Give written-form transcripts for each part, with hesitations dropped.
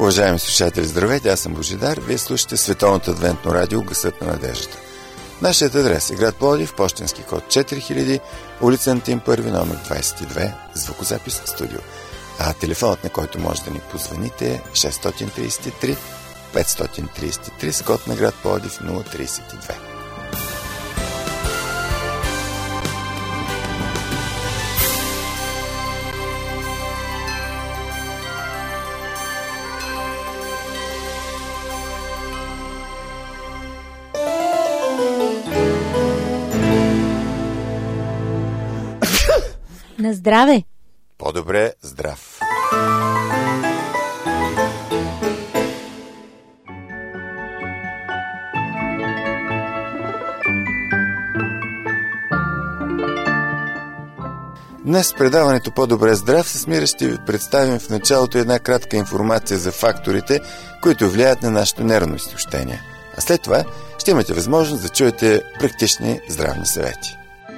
Уважаеми слушатели, здравейте, аз съм Божидар. Вие слушате Световното адвентно радио Гласът на надеждата. Нашият адрес е град Пловдив, пощенски код 4000, улица Антим 1, номер 22, звукозаписно студио. А телефонът, на който може да ни позвоните, е 633 533 с код на град Пловдив 032. На здраве! По-добре здрав! Днес в предаването По-добре здрав с Мира ще ви представим в началото една кратка информация за факторите, които влияят на нашето нервно изтощение. А след това ще имате възможност да чуете практични здравни съвети.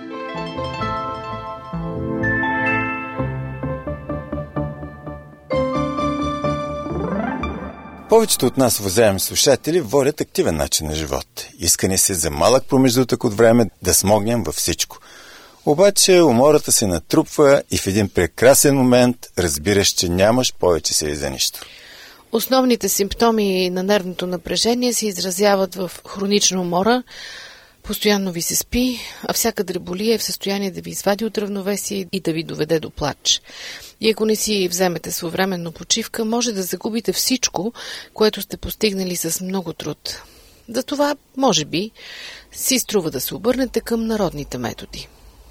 Повечето от нас, уважаеми слушатели, водят активен начин на живот. Искане се за малък промеждутък от време да смогнем във всичко. Обаче умората се натрупва и в един прекрасен момент разбираш, че нямаш повече сили за нищо. Основните симптоми на нервното напрежение се изразяват в хронична умора, постоянно ви се спи, а всяка дреболия е в състояние да ви извади от равновесие и да ви доведе до плач. И ако не си вземете своевременно почивка, може да загубите всичко, което сте постигнали с много труд. Затова, може би, си струва да се обърнете към народните методи.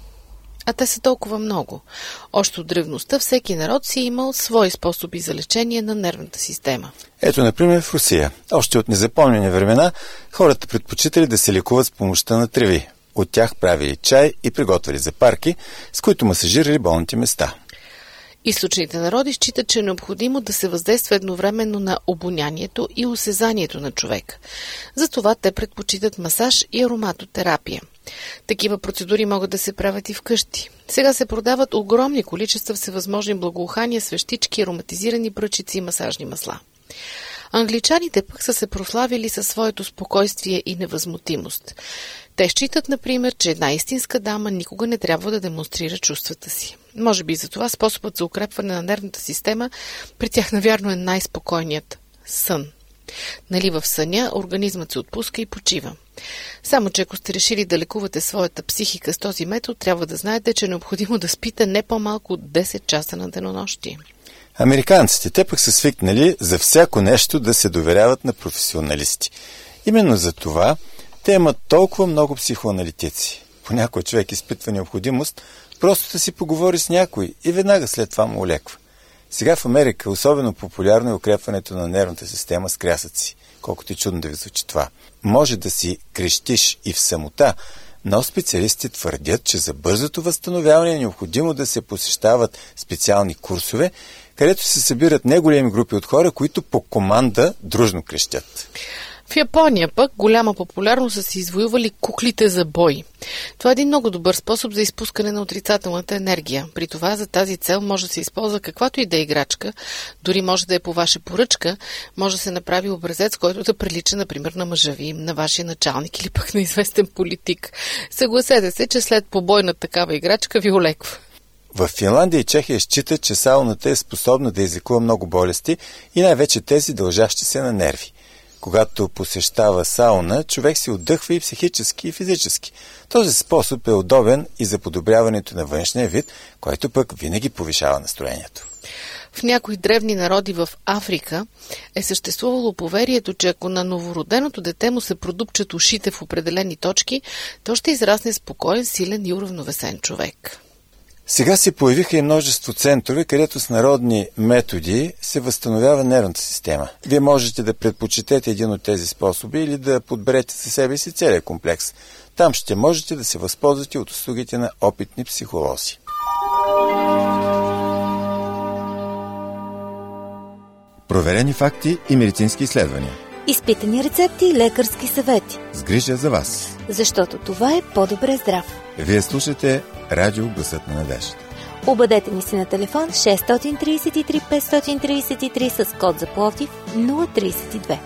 А те са толкова много. Още от древността всеки народ си е имал свои способи за лечение на нервната система. Ето, например, в Русия. Още от незапомнени времена хората предпочитали да се лекуват с помощта на треви. От тях правили чай и приготвили запарки, с които масажирали болните места. Източните народи считат, че е необходимо да се въздейства едновременно на обонянието и осезанието на човека. Затова те предпочитат масаж и ароматотерапия. Такива процедури могат да се правят и вкъщи. Сега се продават огромни количества всевъзможни благоухания, свещички, ароматизирани пръчици и масажни масла. Англичаните пък са се прославили със своето спокойствие и невъзмутимост. Те считат, например, че една истинска дама никога не трябва да демонстрира чувствата си. Може би за това способът за укрепване на нервната система при тях навярно е най-спокойният – сън. Нали в съня организмът се отпуска и почива. Само че ако сте решили да лекувате своята психика с този метод, трябва да знаете, че е необходимо да спите не по-малко от 10 часа на денонощие. Американците, те пък са свикнали за всяко нещо да се доверяват на професионалисти. Именно за това те имат толкова много психоаналитици. Понякога човек изпитва необходимост просто да си поговори с някой и веднага след това му олеква. Сега в Америка особено популярно е укрепването на нервната система с крясъци. Колкото и чудно да ви звучи това. Може да си крещиш и в самота, но специалисти твърдят, че за бързото възстановяване е необходимо да се посещават специални курсове, където се събират неголеми групи от хора, които по команда дружно крещят. В Япония пък голяма популярност са си извоювали куклите за бой. Това е един много добър способ за изпускане на отрицателната енергия. При това за тази цел може да се използва каквато и да е играчка, дори може да е по ваша поръчка, може да се направи образец, който да прилича, например, на мъжа ви, на вашия началник или пък на известен политик. Съгласете се, че след побой на такава играчка ви олеква. В Финландия и Чехия считат, че сауната е способна да излекува много болести и най-вече тези дължащи се на нерви. Когато посещава сауна, човек се отдъхва и психически, и физически. Този способ е удобен и за подобряването на външния вид, който пък винаги повишава настроението. В някои древни народи в Африка е съществувало поверието, че ако на новороденото дете му се продупчат ушите в определени точки, то ще израсне спокоен, силен и уравновесен човек. Сега се появиха и множество центрове, където с народни методи се възстановява нервната система. Вие можете да предпочитете един от тези способи или да подберете за себе си целият комплекс. Там ще можете да се възползвате от услугите на опитни психолози. Проверени факти и медицински изследвания. Изпитани рецепти и лекарски съвети. С грижа за вас. Защото това е по-добре здрав. Вие слушате Радио Гласът на надеждата. Обадете ни се на телефон 633 533 с код за Пловдив 032.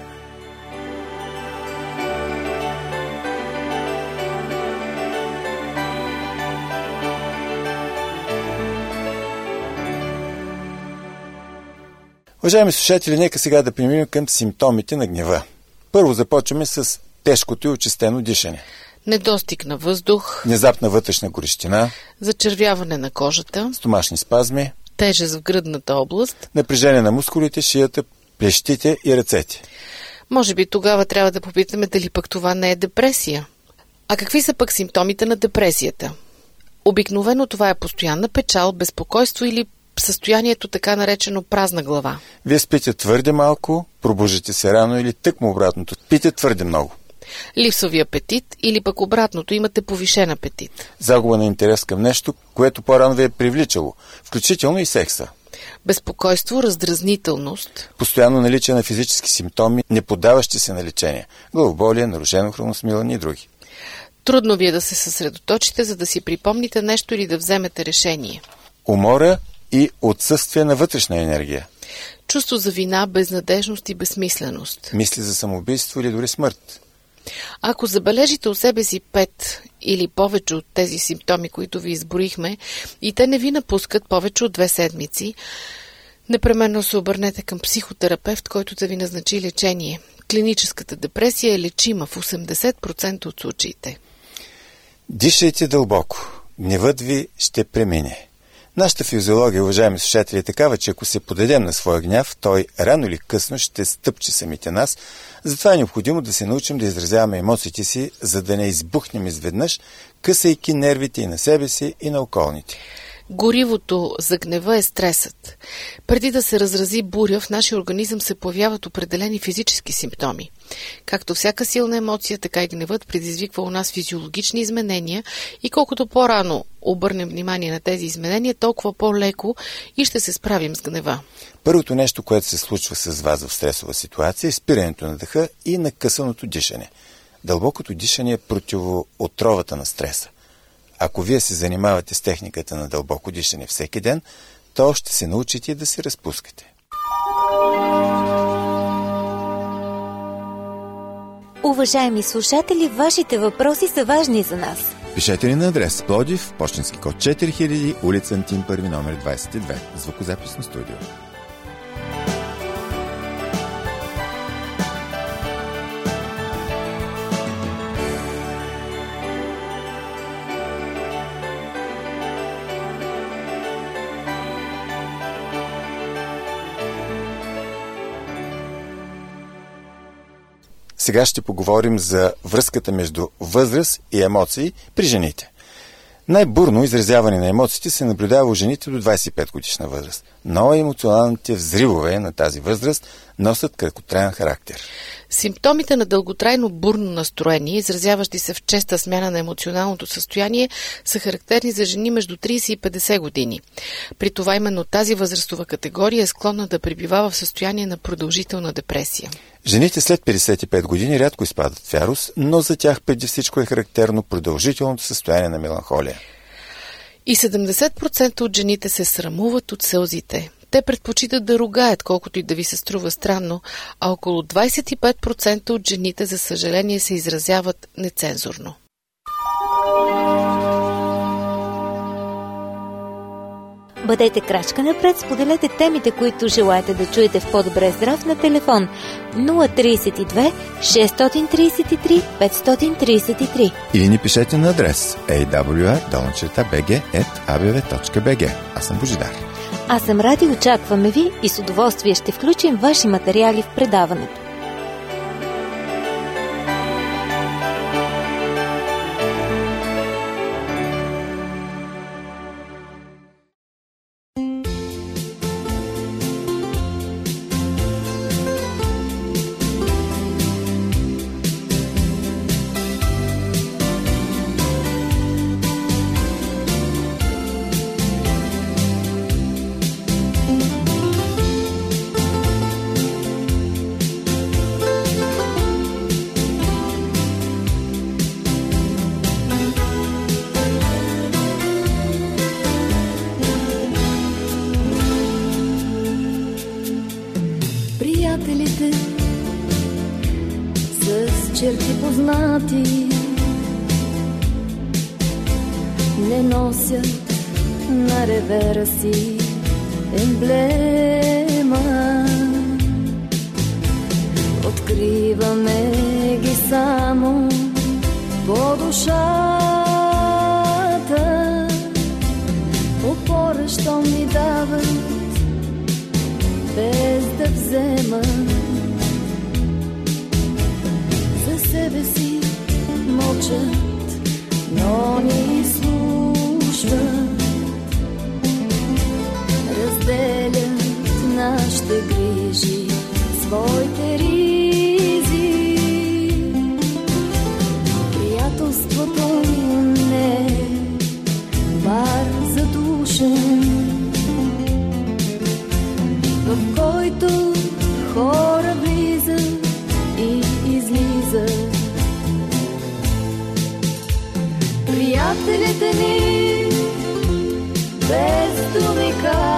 Уважаеми слушатели, нека сега да преминем към симптомите на гнева. Първо започваме с тежкото и очистено дишане. Недостиг на въздух, Внезапна вътрешна горещина, зачервяване на кожата, стомашни спазми, тежест в гръдната област. напрежение на мускулите, шията, плещите и ръцете. Може би тогава трябва да попитаме дали пък това не е депресия. А какви са пък симптомите на депресията? Обикновено това е постоянна печал, безпокойство или състоянието така наречено празна глава. Вие спите твърде малко, пробуждате се рано или тъкмо обратното, спите твърде много. Липсови апетит или пък обратното, имате повишен апетит. Загуба на интерес към нещо, което по-рано ви е привличало, включително и секса. Безпокойство, раздразнителност. Постоянно наличие на физически симптоми, не поддаващи се на лечение. Главоболие, нарушено храносмилане и други. Трудно ви е да се съсредоточите, за да си припомните нещо или да вземете решение. Умора и отсъствие на вътрешна енергия. Чувство за вина, безнадежност и безсмисленост. Мисли за самоубийство или дори смърт. Ако забележите у себе си 5 или повече от тези симптоми, които ви изброихме, и те не ви напускат повече от 2 седмици, непременно се обърнете към психотерапевт, който да ви назначи лечение. Клиническата депресия е лечима в 80% от случаите. Дишайте дълбоко. Гневът ви ще премине. Нашата физиология, уважаеми слушатели, е такава, че ако се подадем на своя гняв, той рано или късно ще стъпче самите нас. Затова е необходимо да се научим да изразяваме емоциите си, за да не избухнем изведнъж, късайки нервите и на себе си, и на околните. Горивото за гнева е стресът. Преди да се разрази буря, в нашия организъм се появяват определени физически симптоми. Както всяка силна емоция, така и гневът предизвиква у нас физиологични изменения и колкото по-рано обърнем внимание на тези изменения, толкова по-леко и ще се справим с гнева. Първото нещо, което се случва с вас в стресова ситуация, е спирането на дъха и накъсаното дишане. Дълбокото дишане е противоотровата на стреса. Ако вие се занимавате с техниката на дълбоко дишане всеки ден, то ще се научите да се разпускате. Уважаеми слушатели, вашите въпроси са важни за нас. Пишете ни на адрес Пловдив, пощенски код 4000, улица Антим Първи, номер 22, звукозаписно студио. Сега ще поговорим за връзката между възраст и емоции при жените. Най-бурно изразяване на емоциите се наблюдава у жените до 25 годишна възраст, но емоционалните взривове на тази възраст носят краткотраен характер. Симптомите на дълготрайно бурно настроение, изразяващи се в честа смяна на емоционалното състояние, са характерни за жени между 30 и 50 години. При това именно тази възрастова категория е склонна да пребивава в състояние на продължителна депресия. Жените след 55 години рядко изпадат в ярост, но за тях преди всичко е характерно продължителното състояние на меланхолия. И 70% от жените се срамуват от сълзите. Те предпочитат да ругаят, колкото и да ви се струва странно, а около 25% от жените, за съжаление, се изразяват нецензурно. Бъдете крачка напред, споделете темите, които желаете да чуете в По-добре здрав на телефон 032 633 533. Или ни пишете на адрес awr@abv.bg. Аз съм Божидар. Аз съм Ради, очакваме ви и с удоволствие ще включим ваши материали в предаването. познати не носят на ревера си емблема. Откриваме ги само по душата. Опора, щом ни дават, без да вземат. За себе си мълчат, но ни слушат. Разделят нашите грижи, своите ризи. Приятелството не е бар задушен, в който хора влизат и излизат. Приятелите ни без думи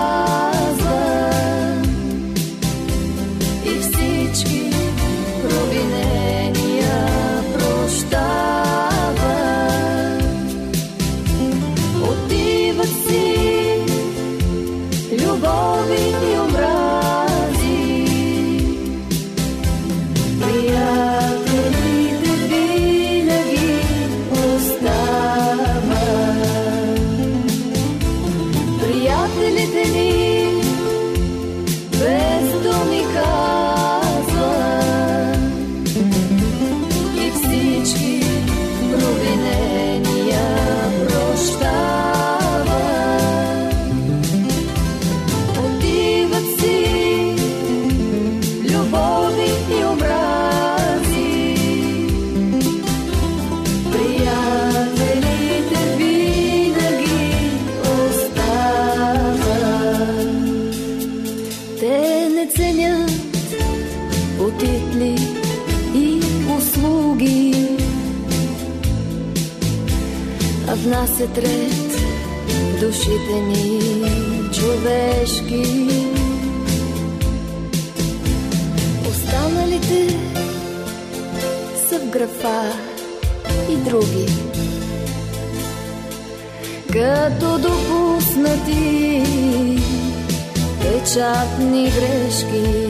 казват и всички провинения прощават. Отиват си любови и омрази. Приятелите винаги остават. Приятелите ни без думи казват и всички провинения прощават. Отиват си любови и омрази. Приятелите винаги остават. Те не ценят по титли и услуги, а внасят ред в душите ни човешки. Останалите са в графа и други, като допуснати печатни грешки.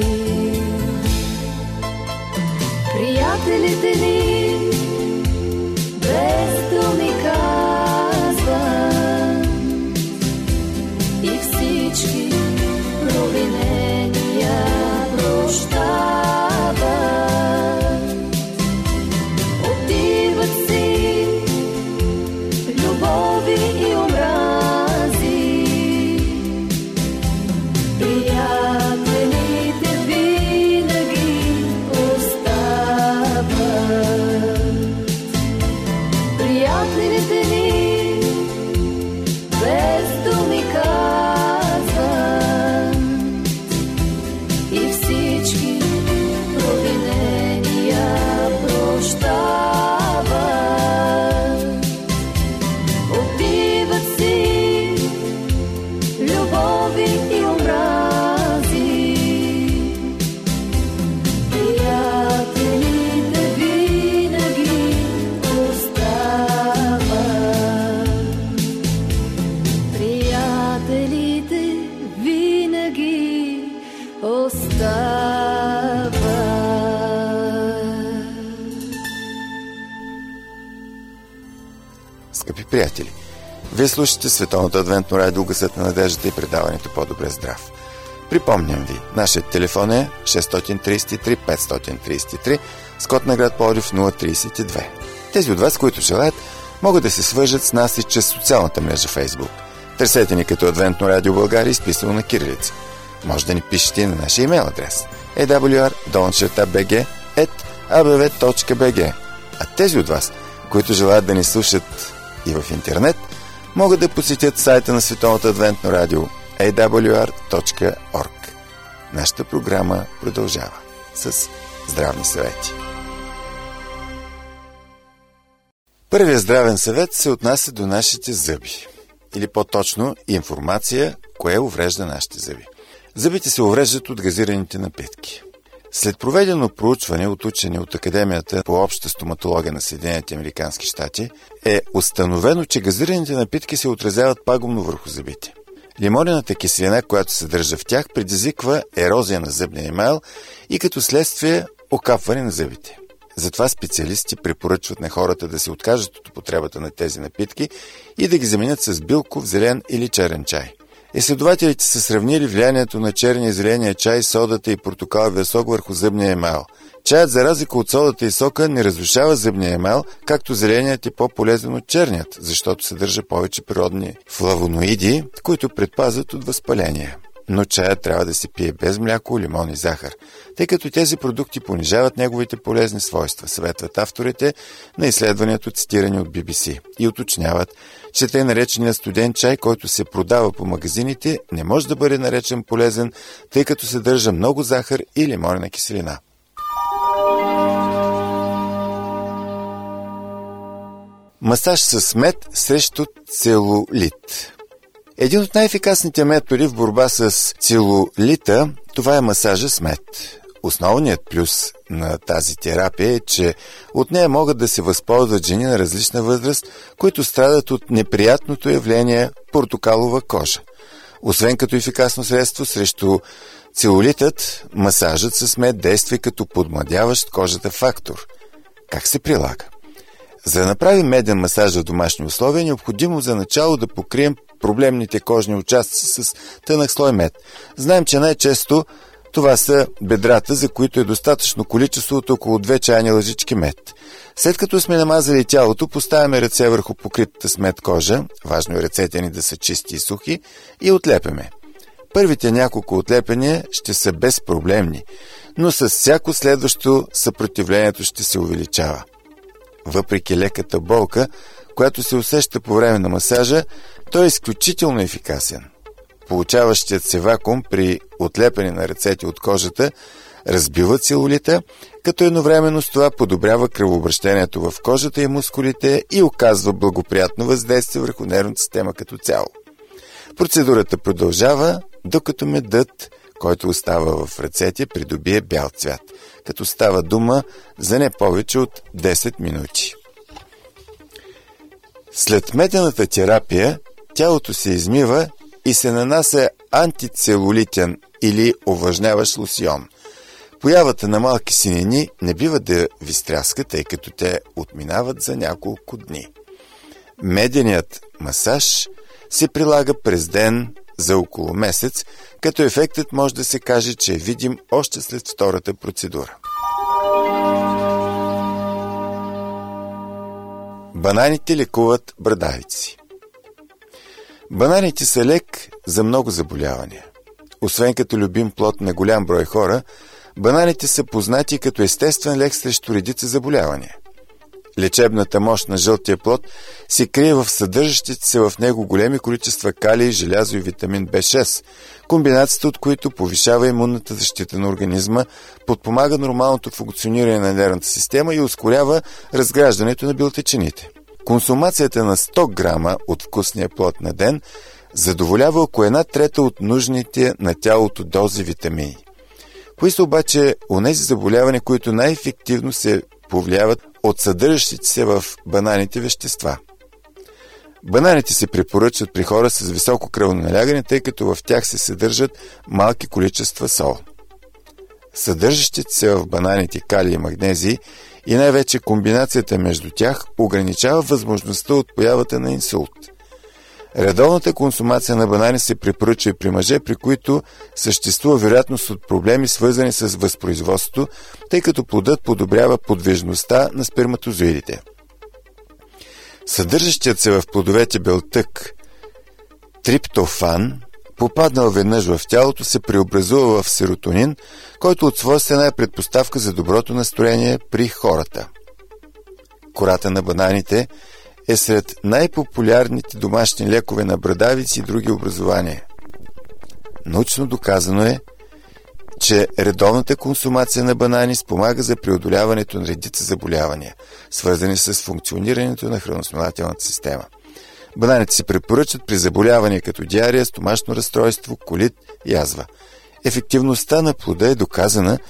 Приятелите ни без думи казват и всички провинения прощават. Отиват си любови и омрази. Приятелите винаги остават. Приятелите ни без думи казват и всички провинения прощават. Отиват си любови и омрази. Приятелите винаги остават. Приятелите винаги остават. Скъпи приятели, вие слушате Световното адвентно радио Гласът на надеждата и предаването По-добре здрав. Припомням ви, нашият телефон е 633 533 с код на град Пловдив 032. Тези от вас, които желаят, могат да се свържат с нас и чрез социалната мрежа Facebook. Търсете ни като Адвентно радио България, изписано на кирилица. Може да ни пишете на нашия имейл адрес awr@abv.bg. А тези от вас, които желаят да ни слушат и в интернет, могат да посетят сайта на Световното адвентно радио awr.org. Нашата програма продължава с здравни съвети. Първият здравен съвет се отнася до нашите зъби. Или по-точно информация, кое уврежда нашите зъби. Зъбите се увреждат от газираните напитки. След проведено проучване от учени от Академията по обща стоматология на Съединените американски щати е установено, че газираните напитки се отразяват пагубно върху зъбите. Лимонената киселина, която се съдържа в тях, предизвиква ерозия на зъбния емайл и като следствие окапване на зъбите. Затова специалисти препоръчват на хората да се откажат от употребата на тези напитки и да ги заменят с билков, зелен или черен чай. Изследователите са сравнили влиянието на черния и зеления чай, содата и портокаловия сок върху зъбния емайл. Чаят, за разлика от содата и сока, не разрушава зъбния емайл, както зеленият е по-полезен от черният, защото съдържа повече природни флавоноиди, които предпазват от възпаление. Но чаят трябва да се пие без мляко, лимон и захар, тъй като тези продукти понижават неговите полезни свойства, съветват авторите на изследването, цитирани от BBC, и уточняват, че тъй нареченият студен чай, който се продава по магазините, не може да бъде наречен полезен, тъй като съдържа много захар и лимонена киселина. Масаж с мед срещу целулит. Един от най-ефикасните методи в борба с целулита, това е масажа с мед. Основният плюс на тази терапия е, че от нея могат да се възползват жени на различна възраст, които страдат от неприятното явление портокалова кожа. Освен като ефикасно средство срещу целулитът, масажът с мед действа като подмладяващ кожата фактор. Как се прилага? За да направим меден масаж в домашни условия, е необходимо за начало да покрием проблемните кожни участъци с тънък слой мед. Знаем, че най-често това са бедрата, за които е достатъчно количество от около 2 чайни лъжички мед. След като сме намазали тялото, поставяме ръце върху покритата с мед кожа, важно е ръцете ни да са чисти и сухи, и отлепяме. Първите няколко отлепения ще са безпроблемни, но с всяко следващо съпротивлението ще се увеличава. Въпреки леката болка, която се усеща по време на масажа, той е изключително ефикасен. Получаващият се вакуум при отлепяне на ръцете от кожата разбива целулита, като едновременно с това подобрява кръвообращението в кожата и мускулите и оказва благоприятно въздействие върху нервната система като цяло. Процедурата продължава, докато медът, който остава в ръцете, придобие бял цвят, като става дума за не повече от 10 минути. След медената терапия, тялото се измива и се нанася антицелулитен или увлажняващ лосьон. Появата на малки синини не бива да ви стряска, тъй като те отминават за няколко дни. Меденият масаж се прилага през ден за около месец, като ефектът може да се каже, че е видим още след втората процедура. Бананите лекуват брадавици. Бананите са лек за много заболявания. Освен като любим плод на голям брой хора, бананите са познати като естествен лек срещу редица заболявания. Лечебната мощ на жълтия плод се крие в съдържащите се в него големи количества калий, желязо и витамин B6, комбинацията от които повишава имунната защита на организма, подпомага нормалното функциониране на нервната система и ускорява разграждането на белтъчините. Консумацията на 100 грама от вкусния плод на ден задоволява около 1/3 от нужните на тялото дози витамини. Кои са обаче онези заболявания, които най-ефективно се повлияват от съдържащите се в бананите вещества? Бананите се препоръчват при хора с високо кръвоналягане, тъй като в тях се съдържат малки количества сол. Съдържащите се в бананите калий и магнезий и най-вече комбинацията между тях ограничава възможността от появата на инсулт. Редовната консумация на банани се препоръчва и при мъже, при които съществува вероятност от проблеми, свързани с възпроизводството, тъй като плодът подобрява подвижността на сперматозоидите. Съдържащият се в плодовете белтък триптофан, попаднал веднъж в тялото, се преобразува в серотонин, който от своя страна е предпоставка за доброто настроение при хората. Кората на бананите е сред най-популярните домашни лекове на брадавици и други образования. Научно доказано е, че редовната консумация на банани спомага за преодоляването на редица заболявания, свързани с функционирането на храносмилателната система. Бананите се препоръчват при заболявания като диария, стомашно разстройство, колит, язва. Ефективността на плода е доказана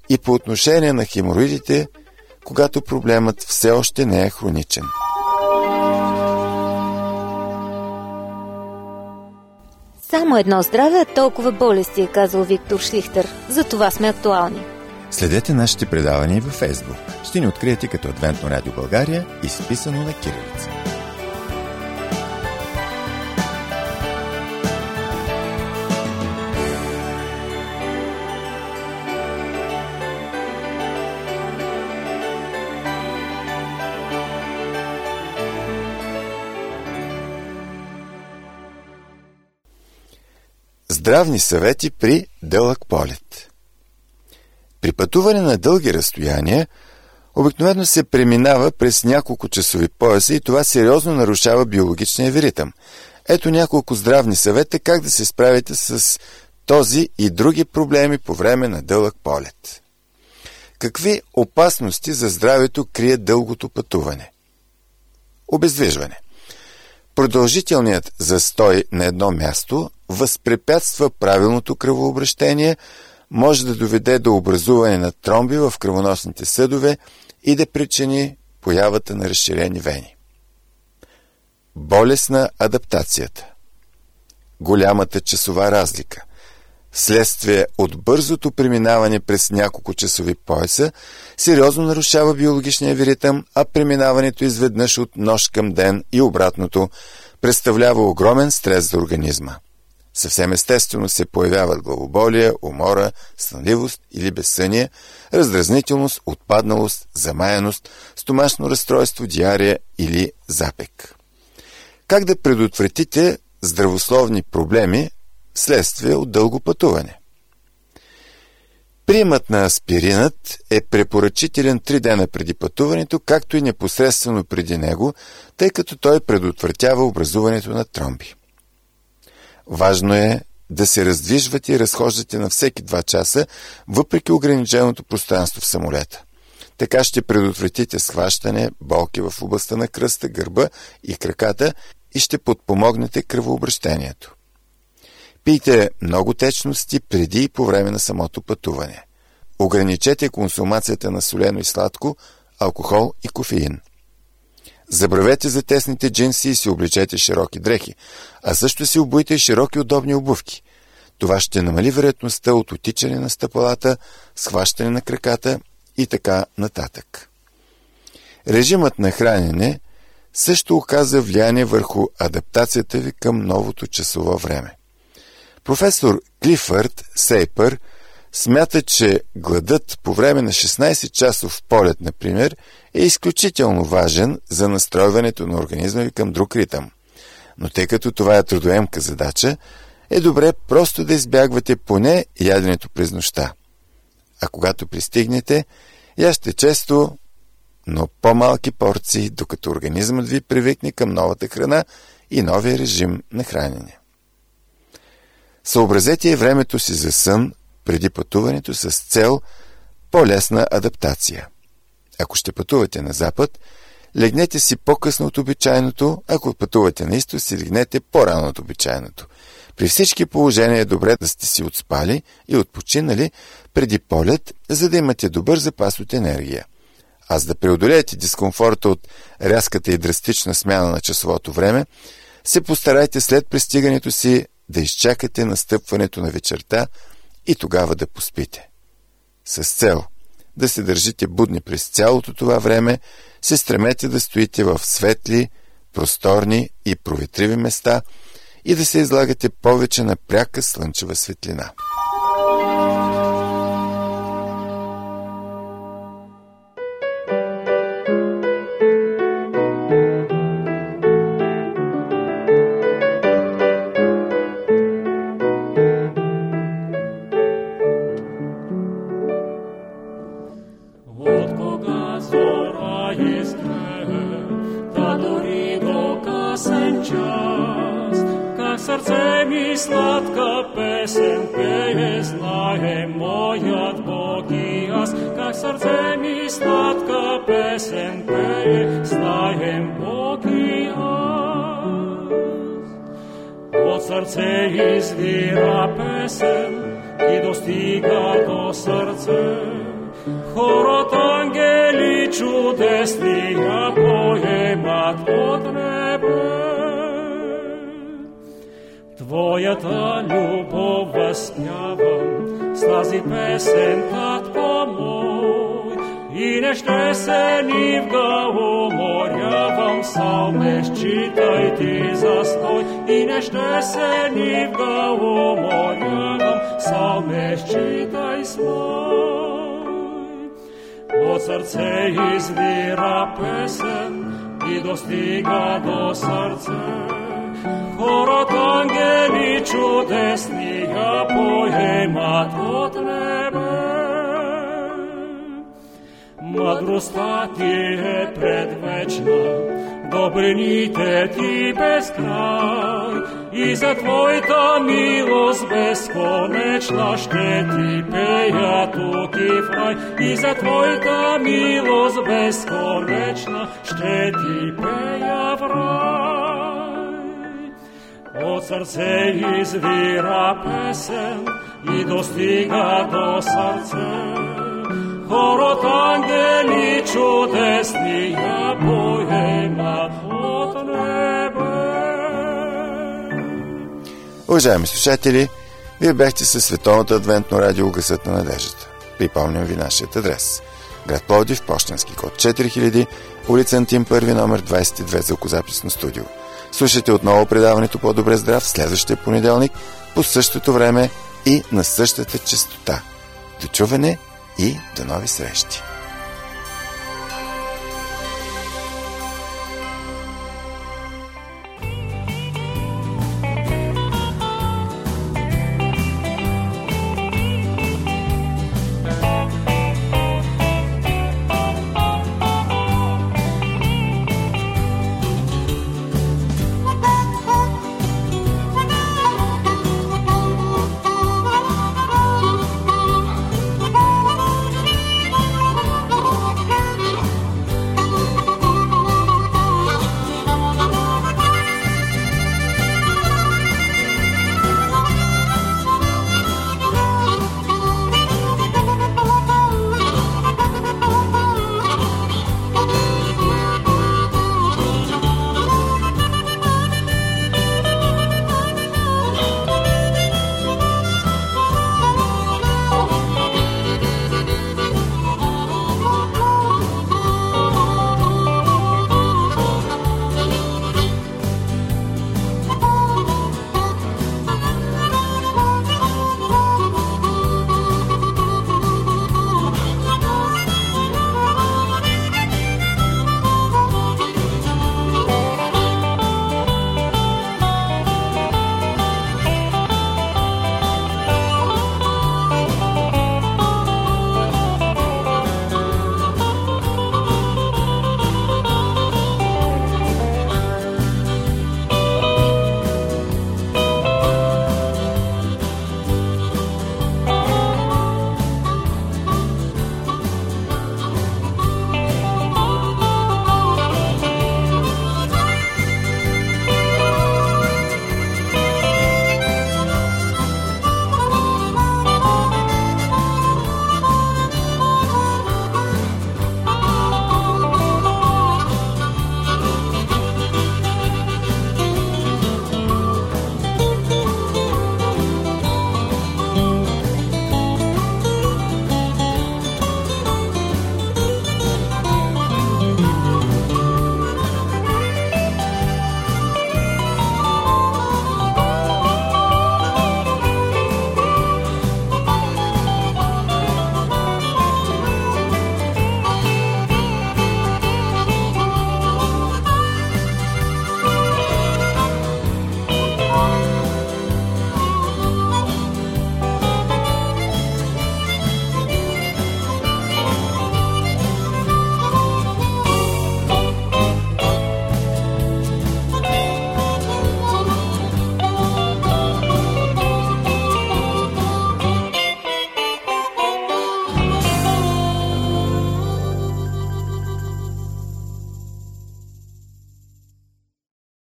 и по отношение на хемороидите, когато проблемът все още не е хроничен. Само едно здраве, а толкова болести, е казал Виктор Шлихтер. За това сме актуални. Следете нашите предавания и във Фейсбук. Ще ни откриете като Адвентно радио България, изписано на кирилица. Здравни съвети при дълъг полет. При пътуване на дълги разстояния обикновено се преминава през няколко часови пояса и това сериозно нарушава биологичния ви ритъм. Ето няколко здравни съвета как да се справите с този и други проблеми по време на дълъг полет. Какви опасности за здравето крие дългото пътуване? Обездвижване. Продължителният застой на едно място възпрепятства правилното кръвообращение, може да доведе до образуване на тромби в кръвоносните съдове и да причини появата на разширени вени. Болест на адаптацията. Голямата часова разлика. Вследствие от бързото преминаване през няколко часови пояса, сериозно нарушава биологичния ви ритъм, а преминаването изведнъж от нощ към ден и обратното представлява огромен стрес за организма. Съвсем естествено се появяват главоболие, умора, сънливост или безсъние, раздразнителност, отпадналост, замаяност, стомашно разстройство, диария или запек. Как да предотвратите здравословни проблеми вследствие от дълго пътуване? Приемът на аспиринът е препоръчителен 3 дена преди пътуването, както и непосредствено преди него, тъй като той предотвратява образуването на тромби. Важно е да се раздвижвате и разхождате на всеки 2 часа, въпреки ограниченото пространство в самолета. Така ще предотвратите схващане, болки в областта на кръста, гърба и краката и ще подпомогнете кръвообращението. Пийте много течности преди и по време на самото пътуване. Ограничете консумацията на солено и сладко, алкохол и кофеин. Забравете за тесните джинси и си облечете широки дрехи, а също си обуйте широки удобни обувки. Това ще намали вероятността от отичане на стъпалата, схващане на краката и така нататък. Режимът на хранене също оказа влияние върху адаптацията ви към новото часово време. Професор Клифърд Сейпър смята, че гладът по време на 16-часов полет, например, е изключително важен за настройването на организма ви към друг ритъм. Но тъй като това е трудоемка задача, е добре просто да избягвате поне яденето през нощта. А когато пристигнете, яжте често, но по-малки порции, докато организмът ви привикне към новата храна и новия режим на хранене. Съобразете и времето си за сън преди пътуването с цел по-лесна адаптация. Ако ще пътувате на запад, легнете си по-късно от обичайното, ако пътувате на изток, си легнете по-рано от обичайното. При всички положения е добре да сте си отспали и отпочинали преди полет, за да имате добър запас от енергия. А за да преодолеете дискомфорта от рязката и драстична смяна на часовото време, се постарайте след пристигането си да изчакате настъпването на вечерта и тогава да поспите. С цел да се държите будни през цялото това време, се стремете да стоите в светли, просторни и проветриви места и да се излагате повече на пряка слънчева светлина. Srdce mi sladká pesen peje, знаем моят Бог и аз. Как сърце ми сладка песен пее, знаем Бог и аз. От сърце извира песен и достига до сърце. Хорът ангели чудесни я поемат от небе. Твоята любов възпявам с тази песен, татко мой, и не ще се нивга уморявам, псалме считай ти застой, и не ще се нивга уморявам, псалме считай свой. От сърце извира песен и достига до сърце, хората ангели чудесни я поемат от небе. Мъдростта ти е предвечна, добрините ти безкрай, и за твоята милост безконечна ще ти пея тук и в рай, и за твоята милост безконечна ще ти пея в рай. От сърце извира песен и достига до сърце, хората ангели чудесни я поемат от небе. Уважаеми слушатели, вие бяхте със Световното адвентно радио Гласът на надеждата. Припомням ви нашият адрес. Град Пловдив, пощенски код 4000, улица Антим 1, номер 22, звукозаписно студио. Слушайте отново предаването По-добре здрав следващия понеделник по същото време и на същата честота. До чуване и до нови срещи!